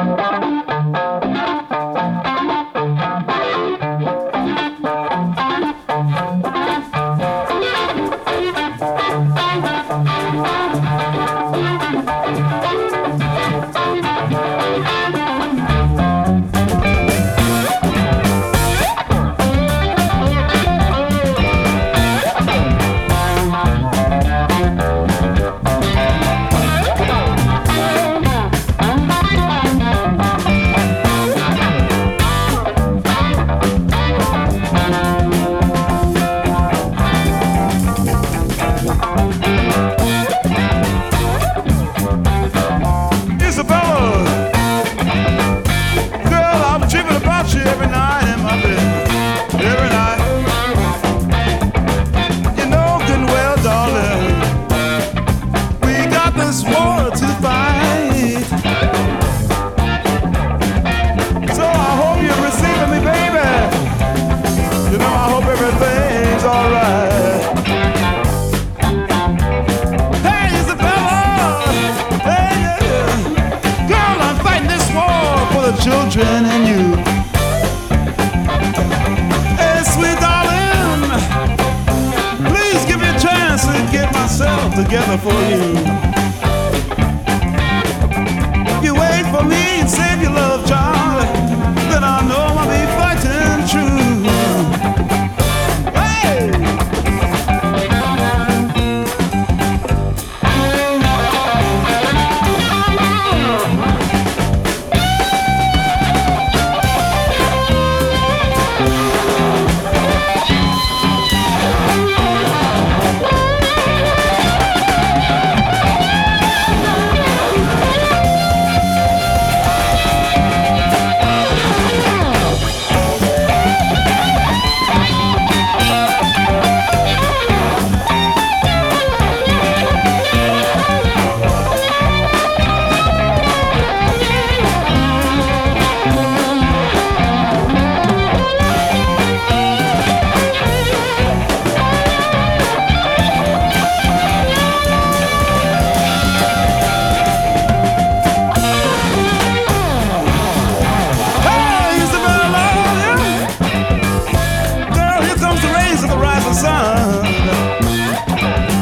children and you. Hey, sweet darling, please give me a chance to get myself together for you. If you wait for me and save your love, Charlie, then I know I'll be fighting true. Hey!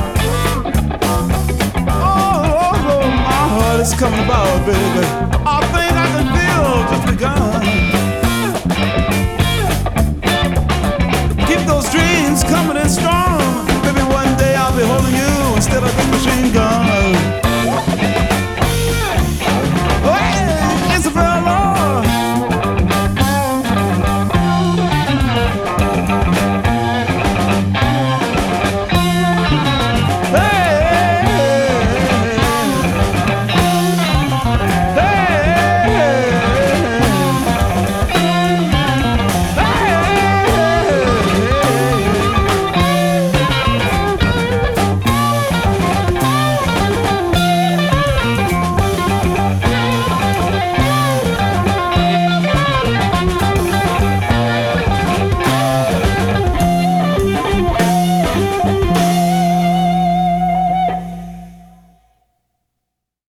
Coming about, baby.